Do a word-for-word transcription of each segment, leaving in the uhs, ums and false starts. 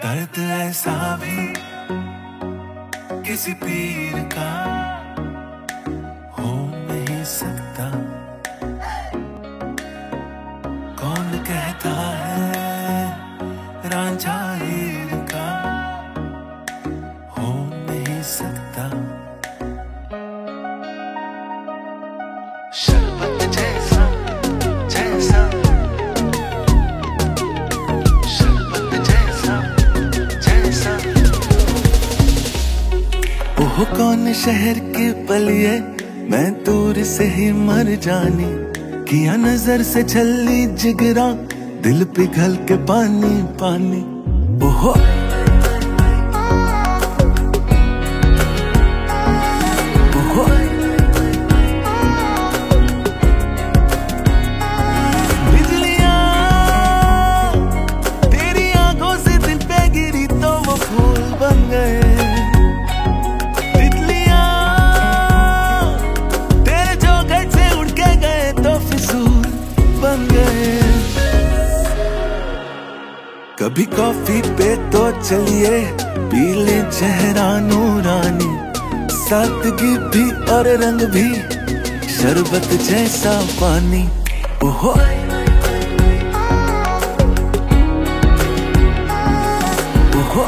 दर्द ऐसा भी किसी पीर का हो नहीं सकता। कौन कहता है रांझा हीर का हो नहीं सकता। शरबत जैसा जैसा शरबत जैसा जैसा। ओह कौन शहर की पलिए मैं दूर से ही मर जानी। किया नजर से छली जिगरा दिल पिघल के पानी पानी। ओहो ओहो बिजलियां तेरी आंखों से दिल पे गिरी तो वो फूल बन गए। तितलियां तेरे चौखट से उड़ के गए तो फिजूल बन गए। कभी कॉफी पे तो चलिए पी ले चेहरा नूरानी। सादगी भी और रंग भी शरबत जैसा पानी। ओहो ओहो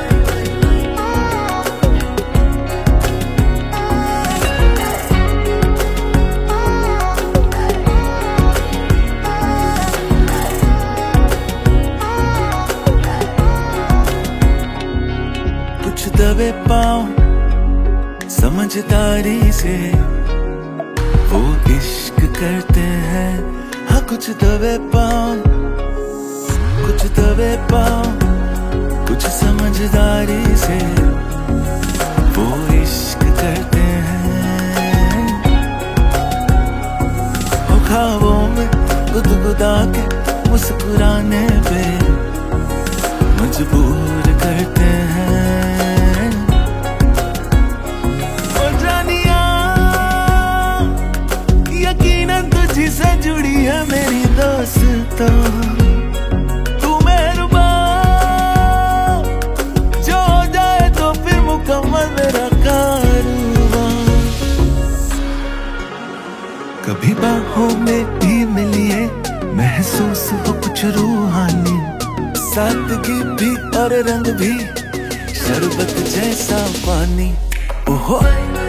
कुछ दबे पाँव समझदारी से वो इश्क करते हैं। हाँ कुछ दबे पाँव कुछ दबे पाँव कुछ समझदारी से वो इश्क करते हैं। वो ख्वाबों में गुदगुदा के मुस्कुराने पे मजबूर करते हैं। से जुड़ी है मेरी दोस्तों तू मेहरबान जो हो जाए तो फिर मुकम्मल मेरा कारवां। कभी बाहों में भी मिलिए महसूस हो कुछ रूहानी। सादगी भी और रंग भी शरबत जैसा पानी। ओहो